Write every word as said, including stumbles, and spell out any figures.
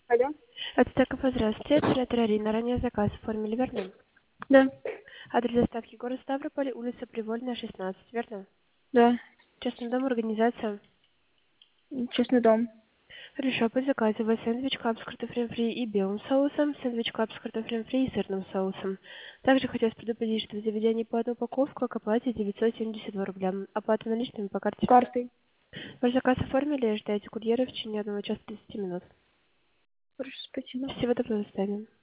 Алло. Это Стекова, здравствуйте. Оператор Арина. Ранее заказ оформили, верно? Да. Адрес доставки город Ставрополь, улица Привольная, шестнадцать, верно? Да. Частный дом, организация. Честный дом. Хорошо, по заказу у вас сэндвич клаб с картофелем фри и белым соусом, сэндвич клаб с картофелем фри и сырным соусом. Также хотелось предупредить, что в заведении по одну упаковку к оплате девятьсот семьдесят два рубля. Оплата наличными по карте. Картой. Ваш заказ оформили, ждайте курьера в течение одного часа тридцати минут. Хорошо, спасибо. Всего доброго, до свидания.